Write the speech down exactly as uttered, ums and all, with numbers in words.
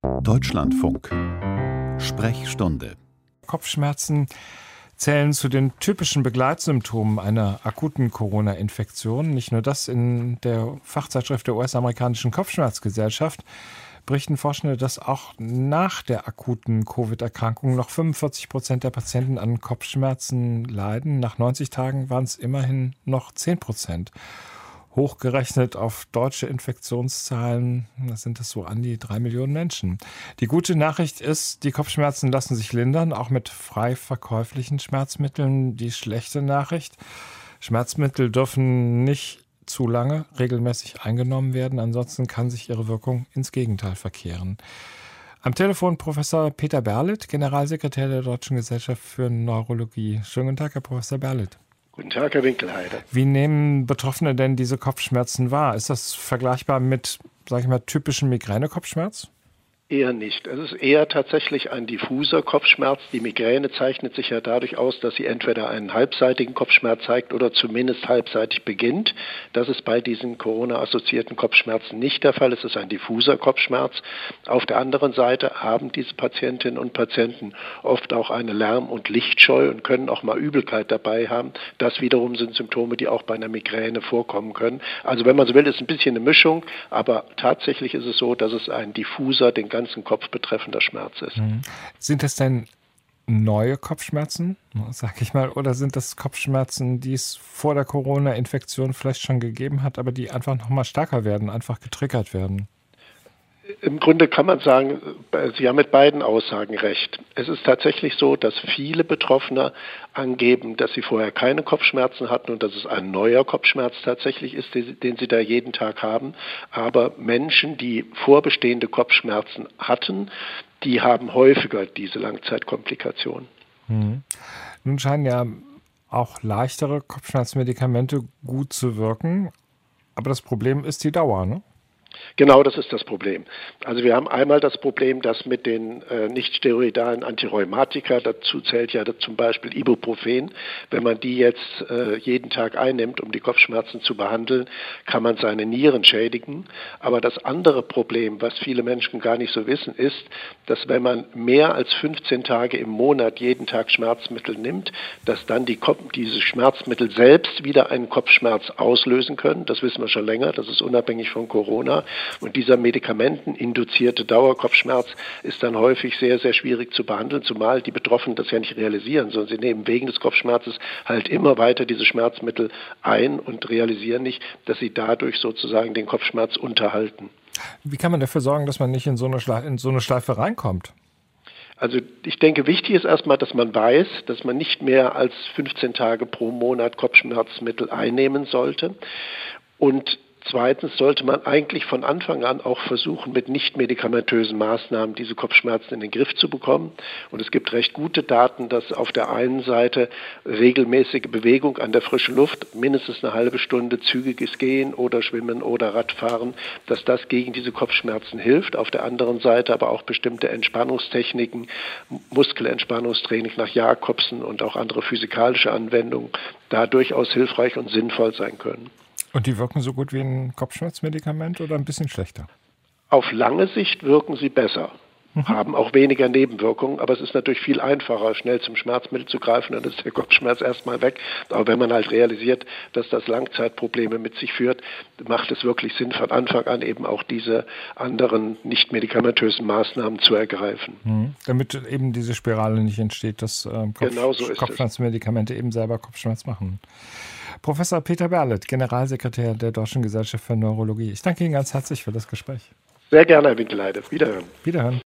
Deutschlandfunk. Sprechstunde. Kopfschmerzen zählen zu den typischen Begleitsymptomen einer akuten Corona-Infektion. Nicht nur das, in der Fachzeitschrift der U S-amerikanischen Kopfschmerzgesellschaft berichten Forschende, dass auch nach der akuten Covid-Erkrankung noch fünfundvierzig Prozent der Patienten an Kopfschmerzen leiden. Nach neunzig Tagen waren es immerhin noch zehn Prozent. Hochgerechnet auf deutsche Infektionszahlen, das sind das so an die drei Millionen Menschen. Die gute Nachricht ist, die Kopfschmerzen lassen sich lindern, auch mit frei verkäuflichen Schmerzmitteln. Die schlechte Nachricht, Schmerzmittel dürfen nicht zu lange regelmäßig eingenommen werden, ansonsten kann sich ihre Wirkung ins Gegenteil verkehren. Am Telefon Professor Peter Berlet, Generalsekretär der Deutschen Gesellschaft für Neurologie. Schönen guten Tag, Herr Professor Berlet. Guten Tag, Herr Winkelheide. Wie nehmen Betroffene denn diese Kopfschmerzen wahr? Ist das vergleichbar mit, sage ich mal, typischen Migränekopfschmerz? Eher nicht. Es ist eher tatsächlich ein diffuser Kopfschmerz. Die Migräne zeichnet sich ja dadurch aus, dass sie entweder einen halbseitigen Kopfschmerz zeigt oder zumindest halbseitig beginnt. Das ist bei diesen Corona-assoziierten Kopfschmerzen nicht der Fall. Es ist ein diffuser Kopfschmerz. Auf der anderen Seite haben diese Patientinnen und Patienten oft auch eine Lärm- und Lichtscheu und können auch mal Übelkeit dabei haben. Das wiederum sind Symptome, die auch bei einer Migräne vorkommen können. Also wenn man so will, ist es ein bisschen eine Mischung, aber tatsächlich ist es so, dass es ein diffuser, den ganzen Kopf betreffender Schmerz ist. Sind das denn neue Kopfschmerzen, sag ich mal, oder sind das Kopfschmerzen, die es vor der Corona-Infektion vielleicht schon gegeben hat, aber die einfach noch mal stärker werden, einfach getriggert werden? Im Grunde kann man sagen, Sie haben mit beiden Aussagen recht. Es ist tatsächlich so, dass viele Betroffene angeben, dass sie vorher keine Kopfschmerzen hatten und dass es ein neuer Kopfschmerz tatsächlich ist, den sie da jeden Tag haben. Aber Menschen, die vorbestehende Kopfschmerzen hatten, die haben häufiger diese Langzeitkomplikationen. Hm. Nun scheinen ja auch leichtere Kopfschmerzmedikamente gut zu wirken, aber das Problem ist die Dauer, ne? Genau, das ist das Problem. Also wir haben einmal das Problem, dass mit den äh, nicht-steroidalen Antirheumatika, dazu zählt ja zum Beispiel Ibuprofen, wenn man die jetzt äh, jeden Tag einnimmt, um die Kopfschmerzen zu behandeln, kann man seine Nieren schädigen. Aber das andere Problem, was viele Menschen gar nicht so wissen, ist, dass wenn man mehr als fünfzehn Tage im Monat jeden Tag Schmerzmittel nimmt, dass dann die Kopf- diese Schmerzmittel selbst wieder einen Kopfschmerz auslösen können. Das wissen wir schon länger, das ist unabhängig von Corona. Und dieser medikamenteninduzierte Dauerkopfschmerz ist dann häufig sehr, sehr schwierig zu behandeln, zumal die Betroffenen das ja nicht realisieren, sondern sie nehmen wegen des Kopfschmerzes halt immer weiter diese Schmerzmittel ein und realisieren nicht, dass sie dadurch sozusagen den Kopfschmerz unterhalten. Wie kann man dafür sorgen, dass man nicht in so eine Schleife, in so eine Schleife reinkommt? Also ich denke, wichtig ist erstmal, dass man weiß, dass man nicht mehr als fünfzehn Tage pro Monat Kopfschmerzmittel einnehmen sollte. Und zweitens sollte man eigentlich von Anfang an auch versuchen, mit nicht-medikamentösen Maßnahmen diese Kopfschmerzen in den Griff zu bekommen. Und es gibt recht gute Daten, dass auf der einen Seite regelmäßige Bewegung an der frischen Luft, mindestens eine halbe Stunde zügiges Gehen oder Schwimmen oder Radfahren, dass das gegen diese Kopfschmerzen hilft. Auf der anderen Seite aber auch bestimmte Entspannungstechniken, Muskelentspannungstraining nach Jakobsen und auch andere physikalische Anwendungen da durchaus hilfreich und sinnvoll sein können. Und die wirken so gut wie ein Kopfschmerzmedikament oder ein bisschen schlechter? Auf lange Sicht wirken sie besser, mhm. haben auch weniger Nebenwirkungen, aber es ist natürlich viel einfacher, schnell zum Schmerzmittel zu greifen, dann ist der Kopfschmerz erstmal weg. Aber wenn man halt realisiert, dass das Langzeitprobleme mit sich führt, macht es wirklich Sinn, von Anfang an eben auch diese anderen nicht medikamentösen Maßnahmen zu ergreifen. Mhm. Damit eben diese Spirale nicht entsteht, dass ähm, Kopf- genau so ist Kopfschmerzmedikamente eben selber Kopfschmerz machen. Professor Peter Berlet, Generalsekretär der Deutschen Gesellschaft für Neurologie. Ich danke Ihnen ganz herzlich für das Gespräch. Sehr gerne, Herr Winkelheide. Wiederhören. Wiederhören.